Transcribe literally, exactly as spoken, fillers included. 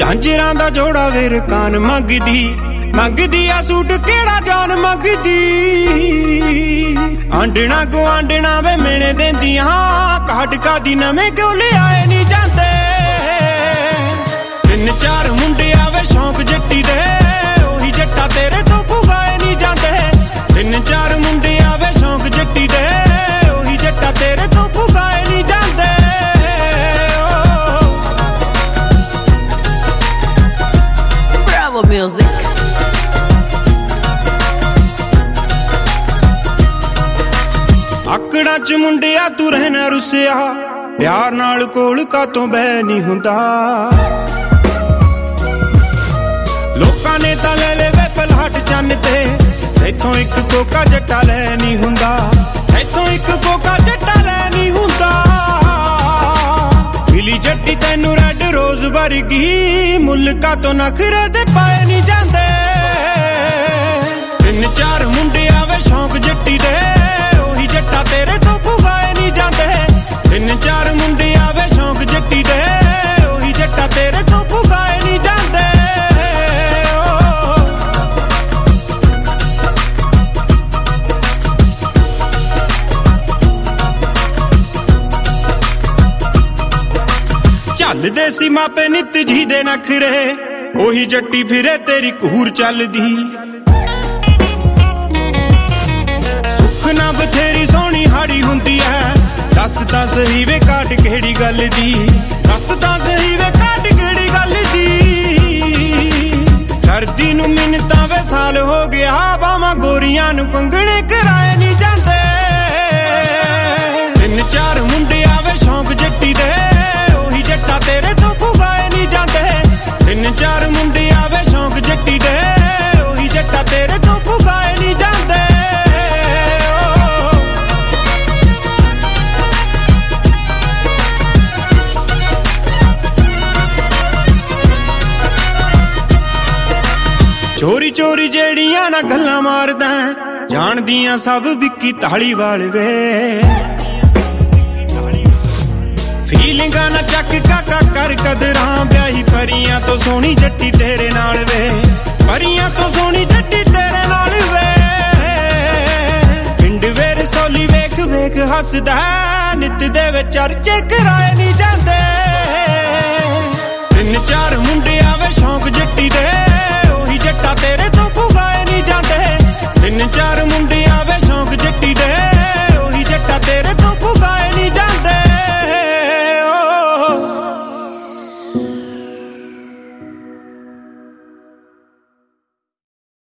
झांजरां दा जोड़ा where can't मंगदी मंगदी uh suit केड़ा जान मंगदी आंडना गुआंडना वे मेने देंदियां काटका दी नवें क्यों ले आए नहीं जाते तीन चार मुंडे आवे शौक जट्टी दे ओही जट्टा तेरे तो पुगाए नहीं जाते तीन चार मुंडे आवे शौक जट्टी दे ओही जट्टा तेरे तो पुगाए नहीं जाते Bravo Music आकड़ा च मुंडिया तू रहना रुसिया प्यार नाल कोल का तो बह नहीं हुंदा लोकां ने तां ले ले वे पलहट चन्न ते इथों एक कोका जट्टा ले नहीं हुंदा इथों एक कोका जट्टा ले नहीं हुंदा मिली जट्टी तैनू रेड रोज वर्गी मुल्का तो नखरे दे पाए नहीं जांदे तीन चार मुंडे आवे शौक जट्टी दे ओही जट्टा तेरे तो पुगाए नहीं जांदे तीन चार मुंडे आवे शौक जट्टी दे ओही जट्टा तेरे तो पुगाए नहीं जांदे चल देसी मापे नित जी दे नखरे ओही जट्टी फिरे तेरी कूर चलदी सुख ना बथेरी सोहनी हाड़ी हुंदी है दस तां सही वे काट केड़ी गल दी दस तां सही वे काट केड़ी गल दी करदी नू मिन्नतां वे साल हो गया बावां गोरियां नू कंगणे कराए नहीं जांदे तीन चार मुंडे आवे शौक जट्टी दे ओही जट्टा तेरे तो पुगाए नहीं जांदे तीन चार मुंडे आवे शौक जट्टी दे ओही जट्टा तेरे तो पुगाए नहीं जांदे चोरी चोरी जेड़ियां ना गल्लां मारदा जानदियां सब विक्की धालीवाल वे फीलिंगां ना चक काका कर कदरां ब्याही परियां तो सोहनी जट्टी तेरे नाल वे परियां तो सोहनी जट्टी तेरे नाल वे पिंड वेर सोली वेख वेख हसदा नित दे विच चर्चे कराए नहीं जांदे तीन चार मुंडे आवे शौक जट्टी दे ओही जट्टा तेरे तो पुगाए नहीं जांदे तीन चार मुंडे आवे